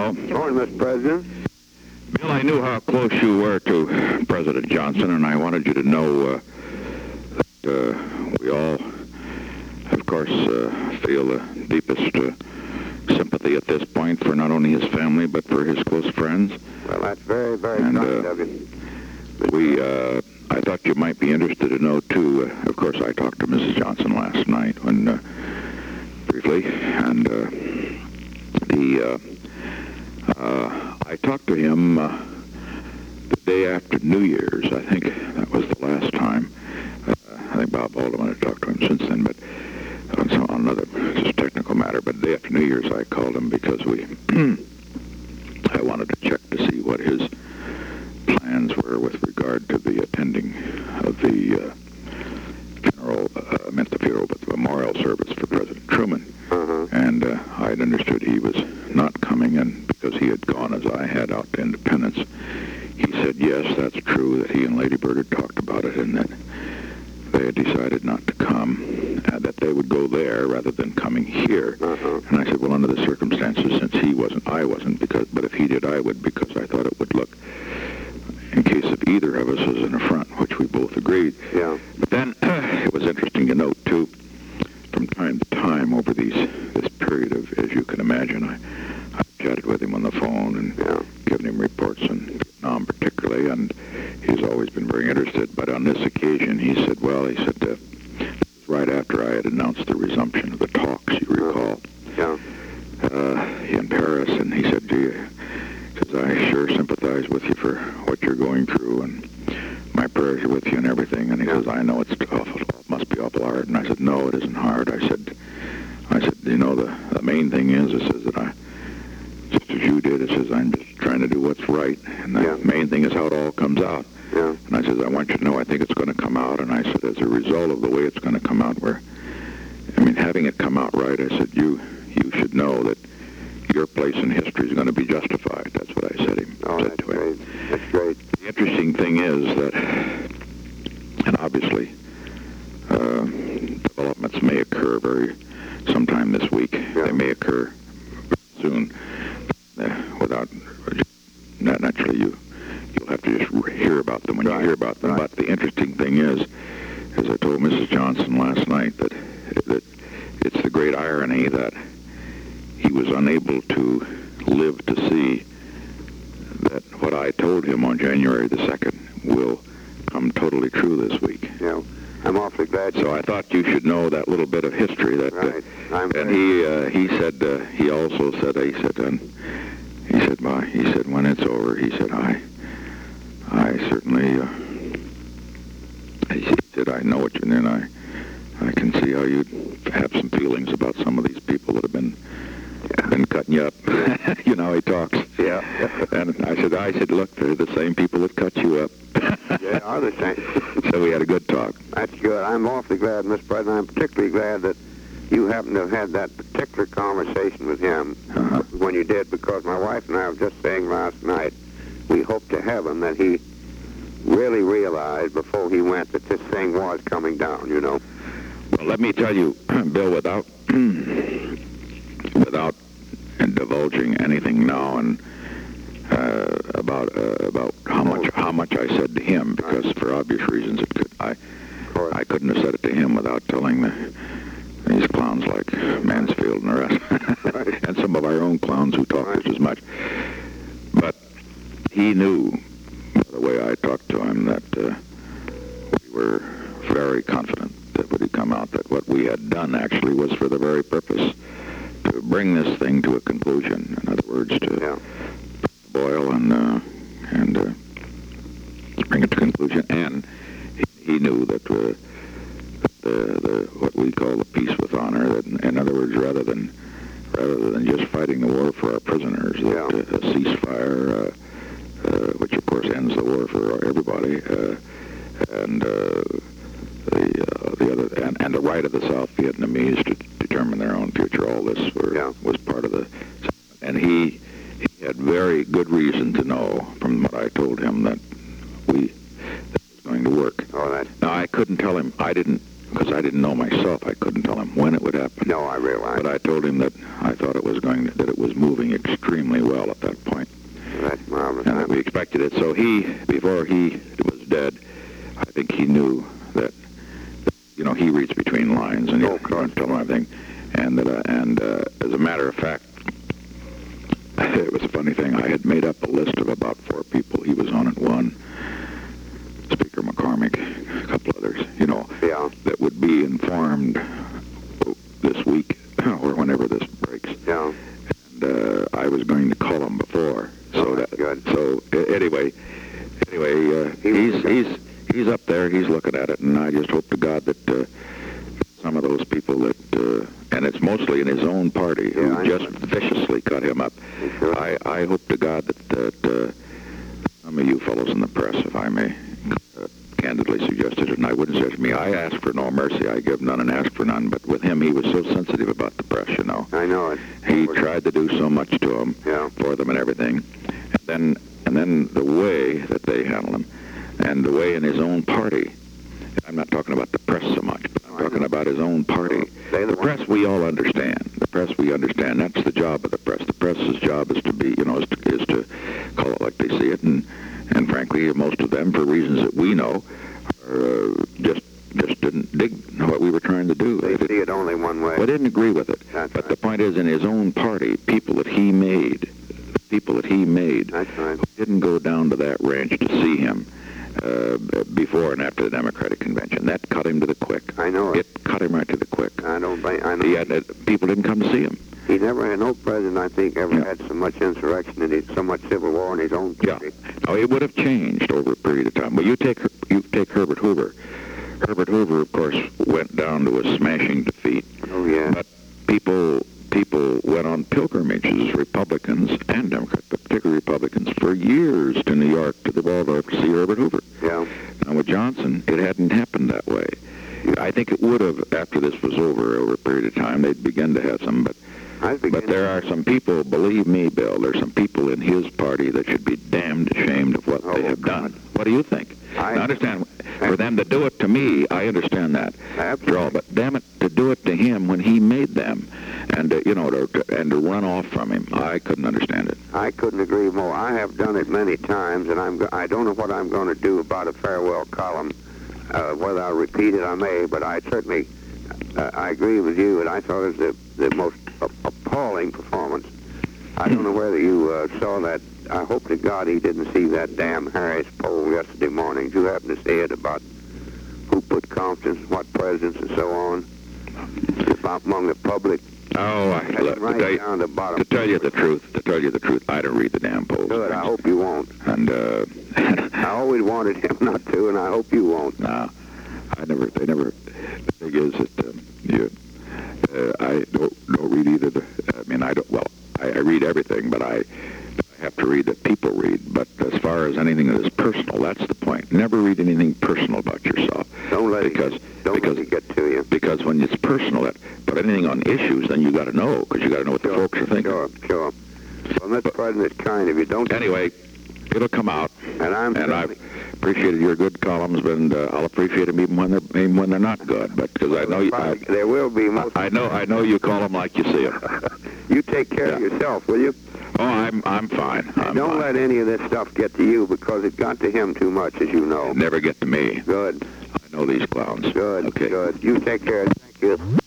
Bill. Good morning, Mr. President. Bill, I knew how close you were to President Johnson, and I wanted you to know that we all, of course, feel the deepest sympathy at this point for not only his family, but for his close friends. Well, that's very, very kind of you. I thought you might be interested to know, too. Of course, I talked to Mrs. Johnson last night, briefly, and I talked to him the day after New Year's. I think that was the last time. I think Bob Alderman had talked to him since then, but on another just technical matter. But the day after New Year's, I called him because I wanted to check to see what his plans were with regard to the attending of the funeral, meant the funeral, but the memorial service for President Truman. And I had understood he was not coming, and because he had gone as I had out to Independence, he said, yes, that's true, that he and Lady Bird had talked about it, and that they had decided not to come, and that they would go there rather than coming here. And I said, well, under the circumstances, since he wasn't, I wasn't, but if he did, I would, because I thought it would look, in case of either of us, as an affront, which we both agreed. Yeah. But then it was interesting to note, too, from time to time over this period of, as you can imagine, I chatted with him on the phone and given him reports on Vietnam particularly, and he's always been very interested. But on this occasion, he said, right after I had announced the resumption of the talks, you recall, in Paris, and he said, I sure sympathize with you for what you're going through, and my prayers are with you and everything. And he says, I know it's awful, it must be awful hard. And I said, no, it isn't hard. I said, you know, the main thing is, it says that just as you did, it says, I'm just trying to do what's right. And the main thing is how it all comes out. Yeah. And I said, I want you to know I think it's going to come out. And I said, as a result of the way it's going to come out, having it come out right, I said, you should know that your place in history is going to be justified. That's what I said to him. That's great. The interesting thing is that, and obviously, developments may occur sometime this week. Yeah. They may occur soon. Without, naturally, you'll have to just hear about them when you hear about them. But the interesting thing is, as I told Mrs. Johnson last night, that it's the great irony that he was unable to live to see that what I told him on January the 2nd will come totally true this week. Yeah, I'm awfully glad. So I thought you should know that little bit of history. That, and he also said, when it's over, he said, I certainly, he said, I know what you mean. I can see how you have some feelings about some of these people that have been cutting you up. You know, he talks. Yeah. And I said, look, they're the same people that cut you up. They are the same. So we had a good talk. That's good. I'm awfully glad, Mr. President. I'm particularly glad that you happen to have had that particular conversation with him when you did, because my wife and I were just saying last night, we hope to heaven that he really realized before he went that this thing was coming down, you know. Well, let me tell you, Bill, without divulging anything now, and about how much I said to him, because for obvious reasons I couldn't have said it to him without telling these clowns like Mansfield and the rest, and some of our own clowns who talk just as much. But he knew, by the way I talked to him, that we were very confident that would come out, that what we had done actually was for the very purpose to bring this thing to a conclusion. In other words, to boil and bring it to conclusion. And he knew that the what we call the peace with honor. That, in other words, rather than just fighting the war for our prisoners, that a ceasefire, which of course ends the war for everybody, and the right of the South Vietnamese to determine their own future. All this was part of the, and he had very good reason to know from what I told him that it was going to work. Oh, now I couldn't tell him. I didn't because I didn't know myself. I couldn't tell him when it would happen. No, I realize. But I told him that I thought that it was moving extremely well at that point, That's marvelous. and that we expected it. So before he was dead, I think he knew that he reads between lines, and he couldn't tell him everything. And as a matter of fact, it was a funny thing. I had made up a list of about 4 people. He was on it. One, Speaker McCormick, a couple others, that would be informed this week or whenever this breaks. Yeah. And I was going to call him before. So that's good. So anyway, he's up there. He's looking at it, and I just hope to God that some of those people that, and it's mostly in his own party, who just viciously cut him up. Sure. I hope to God that some of you fellows in the press, if I may, candidly suggest it, and I wouldn't suggest me. I ask for no mercy. I give none and ask for none. But with him, he was so sensitive about the press, I know it. He tried to do so much to them, for them and everything. And then the way that they handle him, and the way in his own party. I'm not talking about the press so much, but I'm talking about his own party. The press we all understand. The press we understand. That's the job of the press. The press's job is to be, is to call it like they see it, and frankly, most of them, for reasons that we know, just didn't dig what we were trying to do. They see it only one way. They didn't agree with it. That's but right. the point is, in his own party, people that he made, That's right. didn't go down to that ranch to see him before and after the Democratic convention. That cut him to the quick. I know it. It cut him right to the quick. I know. People didn't come to see him. He never had no president, I think, ever had so much insurrection and so much civil war in his own country. Now, it would have changed over a period of time. Well, you take Herbert Hoover. Herbert Hoover, of course, went down to a smashing defeat. Oh, yeah. But people went on pilgrimages, Republicans and Democrats, but particularly Republicans, for years to New York, to the Waldorf, to see Herbert Hoover. Yeah. Now, with Johnson, it hadn't happened that way. I think it would have, after this was over a period of time, they'd begin to have some, but there are some people, believe me, Bill, there's some people in his party that should be damned ashamed of what they have done. What do you think? I understand, for them to do it to me, I understand that. Absolutely. But damn it, to do it to him when he made them, and to run off from him, I couldn't understand it. I couldn't agree more. I have done it many times, and I don't know what I'm going to do about a farewell column. Whether I'll repeat it, I may, but I certainly, I agree with you, and I thought it was the most appalling performance. I don't know whether you saw that. I hope to God he didn't see that damn Harris poll yesterday morning. Did you happen to see it about who put confidence, what presidents, and so on, among the public? Oh, to tell you the truth, I don't read the damn polls. Good, I hope you won't. And I always wanted him not to, and I hope you won't. No, they never. The thing is that I don't read either. I read everything, but I have to read that people read. But as far as anything that is personal, that's the point. Never read anything personal about yourself. Don't let it get to you. Because when it's personal, but anything on issues, then you got to know, because you got to know what the folks are thinking. Sure. Well, Mr. President, it's kind of you. Don't. Anyway, it'll come out. And I've appreciated your good columns, and I'll appreciate them even when they're not good. But because I know there will be. I know you call them like you see them. You take care of yourself, will you? Oh, I'm fine. Don't let any of this stuff get to you, because it got to him too much, as you know. Never get to me. Good. I know these clowns. Good. Okay. Good. You take care. Thank you.